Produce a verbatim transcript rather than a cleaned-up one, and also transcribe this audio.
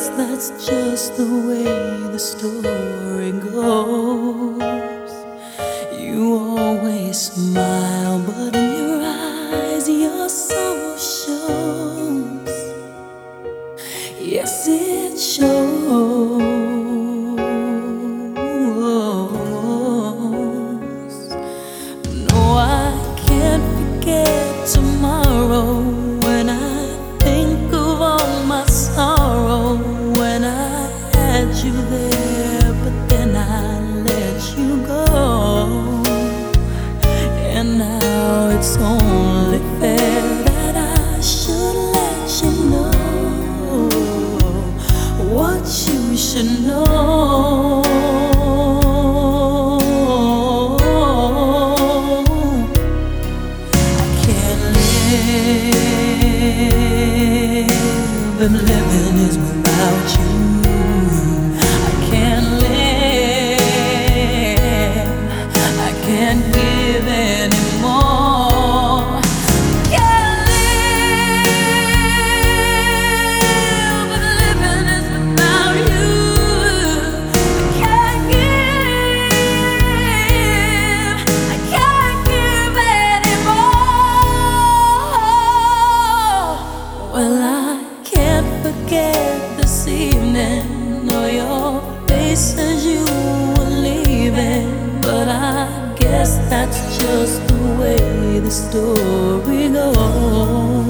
guess that's just the way the story goes. You always smile, but in your eyes your sorrow shows. Yes, it shows. No, I can't forget tomorrow when I think of all my sorrow. When I had you there, but then I let you go. And now it's only fair that I should let you know what you should know. I can't live if living is without you. I can't live, I can't give anymore. Can't live if living is without you. I can't give, I can't give anymore. Well, I can't forget this evening or your face as you were leaving, but I guess that's just the way the story goes.